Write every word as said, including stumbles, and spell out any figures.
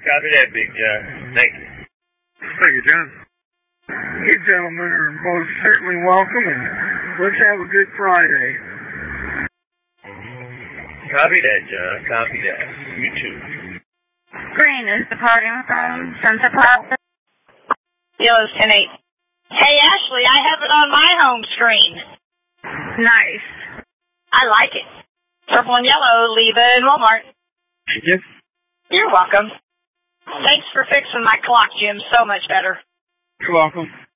Copy that, Big John. Thank you. Thank you, John. You gentlemen are most certainly welcome, and let's have a good Friday. Copy that, John. Copy that. You too. Green is departing from Sunset Plaza. Yellow's ten eight. Hey, Ashley, I have it on my home screen. Nice. I like it. Purple and yellow, Leva and Walmart. Yes. You're welcome. Thanks for fixing my clock, Jim. So much better. You're welcome.